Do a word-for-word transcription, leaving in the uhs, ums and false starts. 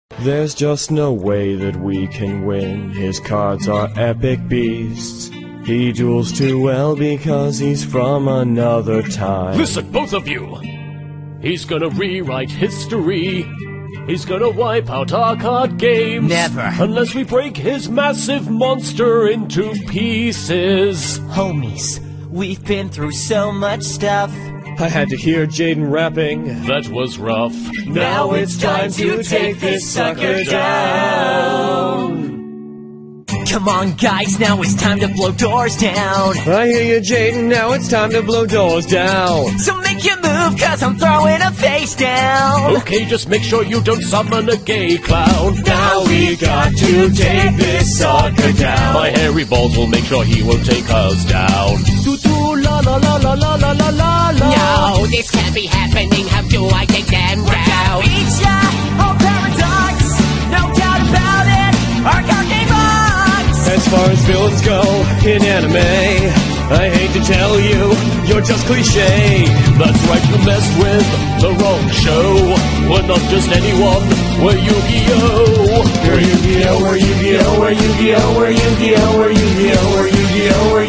There's just no way that we can win. His cards are epic beasts. He duels too well because he's from another time. Listen, both of you! He's gonna rewrite history. He's gonna wipe out our card games. Never. Unless we break his massive monster into pieces. Homies, we've been through so much stuff. I had to hear Jaden rapping. That was rough. Now it's time to take this sucker down. Come on, guys, now it's time to blow doors down. I hear you, Jaden, now it's time to blow doors down. So make your move, cause I'm throwing a face down. Okay, just make sure you don't summon a gay clown. Now we got to take this sucker down. My hairy balls will make sure he won't take us down. Do do la la la la la la la la la. No, this can't be happening, how do I take them down? Beat ya, oh paradox, no doubt about it, our card game box. As far as villains go in anime, I hate to tell you, you're just cliche. That's right, you messed with the wrong show. We're not just anyone, we're Yu-Gi-Oh! We're Yu-Gi-Oh! We're Yu-Gi-Oh! We're Yu-Gi-Oh! We're Yu-Gi-Oh! We're Yu-Gi-Oh! We're Yu-Gi-Oh! We're